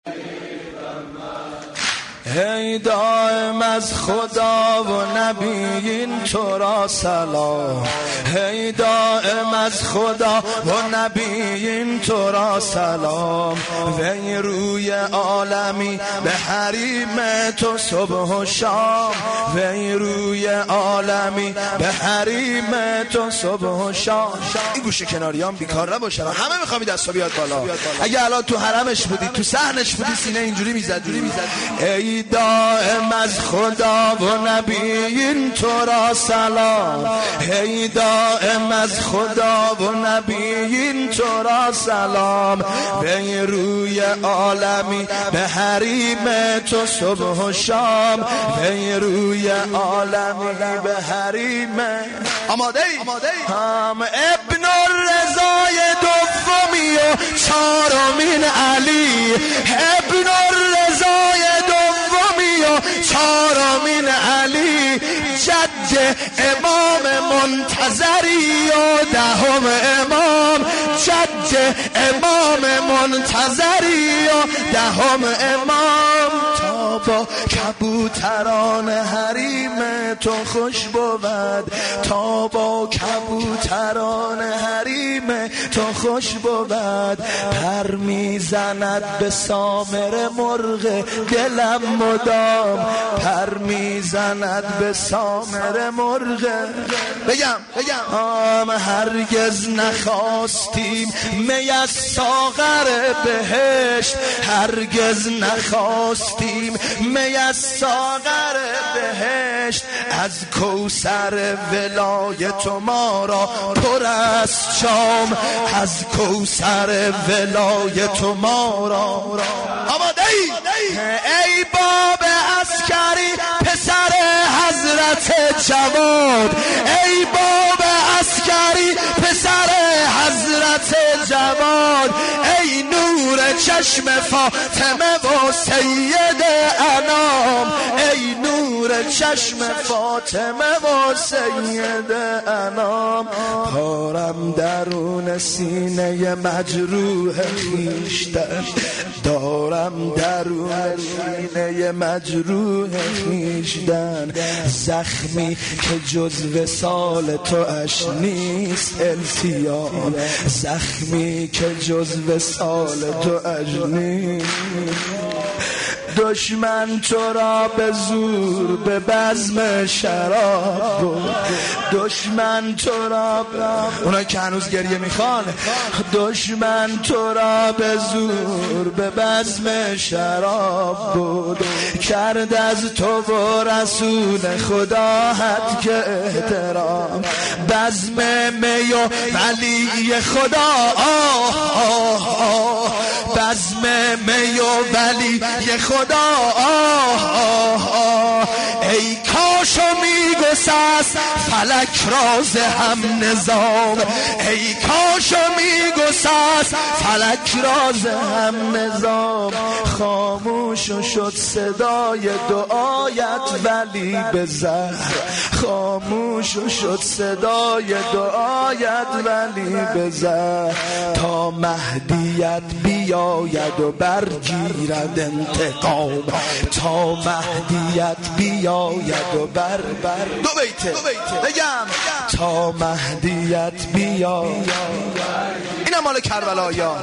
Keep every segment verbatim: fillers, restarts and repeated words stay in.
ای دائم از خدا و نبیین تو را سلام، ای دائم از خدا و نبیین تو را سلام، وی روی عالمی به حریم تو صبح و شام، وی روی عالمی به حریم تو صبح و شام. این گوشه کناریان بیکار نباشن، همه میخوام دستا بیاد بالا. اگه الان تو حرمش بودی، تو صحنش بودی، سینه اینجوری میزد. ای دائم از خدا و نبیین تو را سلام، ای دائم از خدا و نبیین تو را سلام، وی روی عالمی به حریم تو صبح و شام، وی روی عالمی به حریم. آماده ای؟ هم ابن الرضای دومی و چهارمین علی، ابن الرضای دومی و چهارمین علی، جد امام منتظری و دهم امام، جد امام منتظری و دهم امام. تا با کبوتران حریم تو خوش بود، تا با کبوتران حریم تو خوش بود، پر میزند به سامر مرغ دلم مدام، پر میزند به سامر مرغ. بگم بگم آم هرگز نخواستیم می از ساغر بهشت، هرگز نخواستیم می از ساغر بهشت، از کوثر ولایت ما را پر است شام، از کوثر ولایت ما را. آماده ای؟ ای باب عسکری پسر حضرت جواد، ای باب عسکری پسر حضرت جواد، ای نور چشم فاطمه و سید انام، ای نور چشم فاطمه و سید انام. پارم درون سینه مجروح خیشتن، دارم درون سینه مجروح خیشتن، زخمی که جز وصال تو اش نیست التیام، زخمی که جز وصال تو اش نیست. دشمن تو را به زور به بزم شراب بود، دشمن تو را اونا که هنوز گریه میخوان، دشمن تو را به زور به بزم شراب بود، کرد از تو و رسول خدا حد که احترام، بزم می و ولی خدا، آه آه آه بزم می و ولی خدا، آه آه آه ای کاشو میگسست فلک راز هم نظام، ای کاشو میگسست فلک راز هم نظام. خاموش شد صدای دعایت ولی به زهر، خاموش شد صدای دعایت ولی به زهر، تا مهدیت بیاید و برگیرد انتقام، تا مهدیت بیاید و بر بر دو بیته بگم، تا مهدیت بیاید. این مال کربلا یا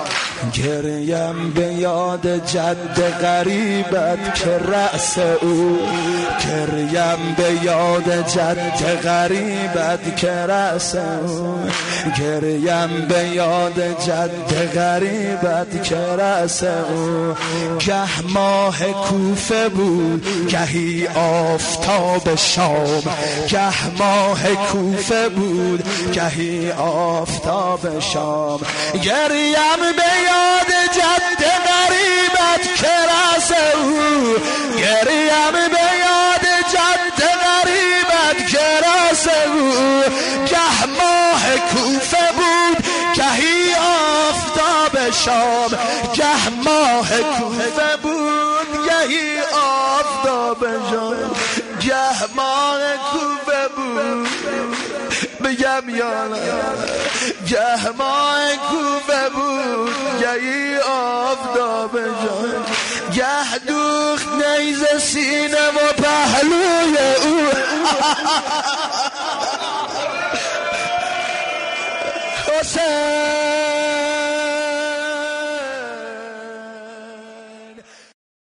گریم به یاد جد غریبت که رأس او، گریم به یاد جد غریبت که رأس او، گریم به یاد جد غریبت که رأس او. گه ماه کوفه بود گهی آفتاب شام، گه ماه کوفه بود گهی آفتاب شام. گریم به یاد جد غریبت که رأس او، گریم به یاد جد غریبت که رأس او. گه ماه کوفه بود گهی آفتاب شام، گه ماه کوفه بود گهی آفتاب شام، گه ماه کوفه بود بگم یا نه، گه ماه کوفه بود گهی آفتاب جان، گه دوخت نیزه سینه و پهلوی او. حسین